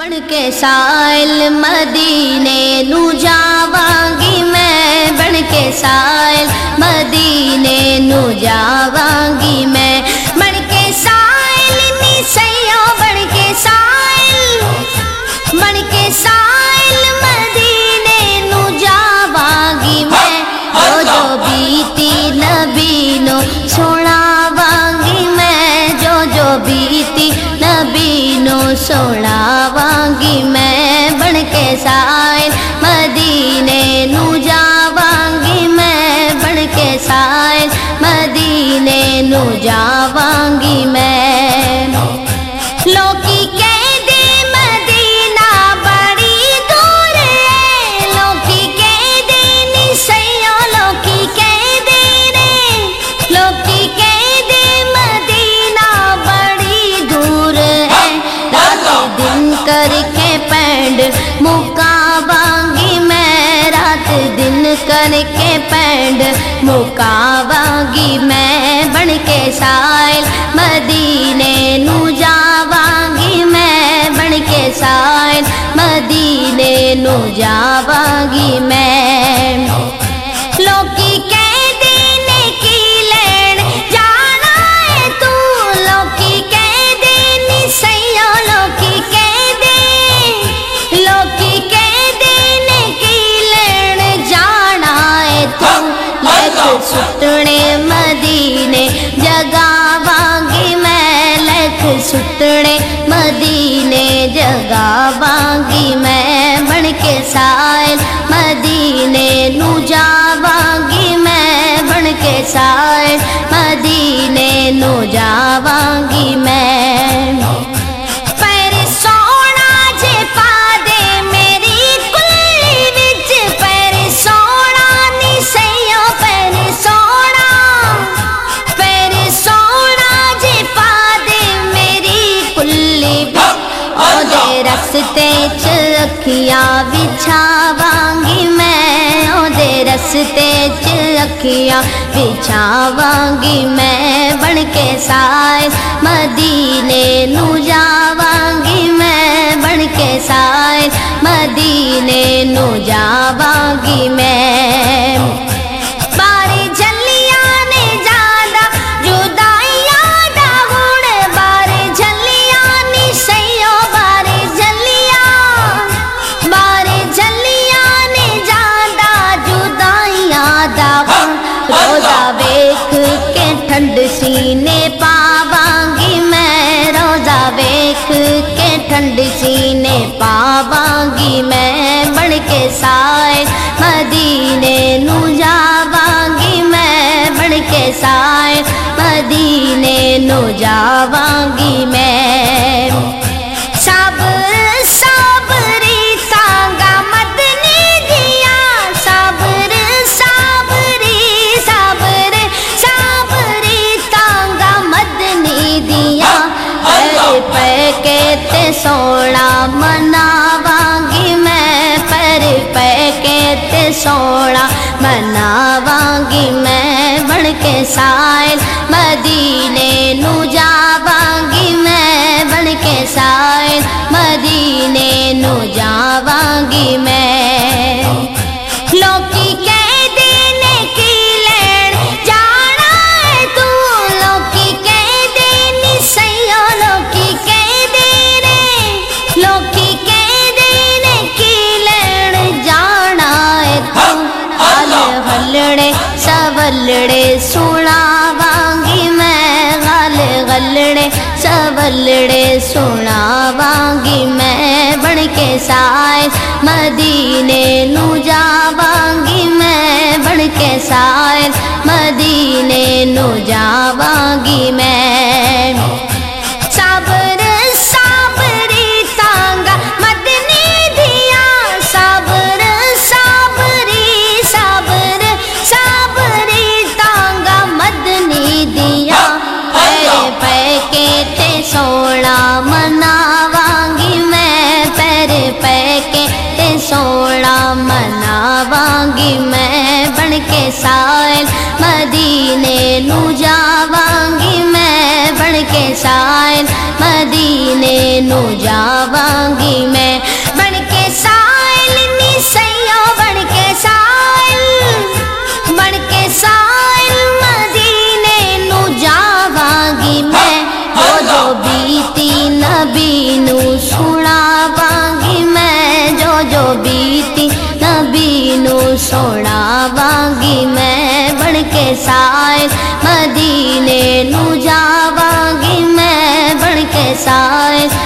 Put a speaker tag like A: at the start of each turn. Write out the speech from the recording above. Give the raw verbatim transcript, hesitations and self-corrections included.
A: بن کے سائل مدینے نو جاواਂਗੀ میں، بن کے سائل مدینے نو جاواਂਗੀ میں، بن کے سائل نی سیوں بن کے سائل، بن کے سائل مدینے نو جاواਂਗੀ میں، جو جو بیتی نبی نو سناواਂਗੀ میں، جو جو بیتی نبی نو سناواਂਗੀ میں، بن کے سائل مدینے نو جاواਂਗੀ میں، بن کے سائل مدینے نو جاواਂਗੀ میں۔ لوکی کہندے مدینہ بڑی دور ہے، لوکی کہندے نی سیوں، لوکی کہندے نے، لوکی کہندے مدینہ بڑی دور ہے، رات دن کر کے پینڈ مکاواਂਗੀ میں، رات دن کر کے پینڈ مکاواਂਗੀ میں، بن کے سائل مدینے نو جاواਂਗੀ میں، بن کے سائل مدینے نو جاواਂਗੀ میں۔ لوکی کہندے نے کی لین جانا ہے تو، لوکی کہندے نی سیوں، لوکی کہندے، لوکی کہندے نے کی لین جانا ہے تو، لکھ سٹنے مدینے جگاواਂਗੀ میں، لکھ سٹنے مدینے جگاواਂਗੀ میں، بن کے سائل مدینے نو جاواਂਗੀ میں، بن کے سائل مدینے نو جاواਂਗੀ میں۔ پیر سونا جے پا دے میری کلی وچ، پیر سونا نی سیوں، پیر سونا، پیر سونا جے پا دے میری کلی وچ، اودے رستے چ اکھیاں بچھاواਂਗੀ میں، اودے رستے چ اکھیاں بچھاواਂਗੀ میں، بن کے سائل مدینے نو جاواਂਗੀ میں، بن کے سائل مدینے نو جاواਂਗੀ میں۔ بارے جھلیاں نے جادا جدائیاں دا گن، بارے جھلیاں نی سیوں، بارے جھلیاں، بارے جھلیاں نے جادا جدائیاں دا گن، روزہ ویکھ کے ٹھنڈ سینے پاواਂਗੀ میں، روزہ ویکھ کے ٹھنڈ سینے پاواਂਗੀ میں، بن کے سائل مدینے نو جاواਂਗੀ میں، بن کے سائل مدینے نو جاواਂਗੀ میں۔ صبر صبری سانگا مدنی دیا، صبر صبری، صبر صبری تانگا مدنی دیا، پر پہ کے تے سونا مناواਂਗੀ میں، پر پہ کے تے سونا مناواਂਗੀ میں، بن کے سائل مدینے نو جاواਂਗੀ میں، بن کے سائل مدینے نو جاواਂਗੀ میں۔ لوکی کہندے نے کی لین جانا ہے تو، لوکی کہندے نی سیوں، لوکی کہندے نے، لوکی کہندے نے کی لین جانا ہے تو، غل غلڑے سولڑے سناواਂਗੀ میں، غل غلڑے سولڑے سناواਂਗੀ میں، بن کے سائل مدینے نو جاواਂਗੀ میں، بن کے سائل مدینے نو جاواਂਗੀ میں۔ صبر صبری تانگا مدنی دیا، صبر صبری، صبر صبری تانگا مدنی دیا، پیر پہ کے تے سونا مناواਂਗੀ میں، پیر پہ کے تے سونا مناواਂਗੀ میں، بن کے سائل مدینے نو جاواਂਗੀ میں، بن کے سائل مدینے نو جاواਂਗੀ میں۔ ਸੁਣਾਵਾਂਗੀ ਮੈਂ ਬਣ ਕੇ ਸਾਇਲ ਮਦੀਨੇ ਨੂੰ ਜਾਵਾਂਗੀ ਮੈਂ ਬਣ ਕੇ ਸਾਇਲ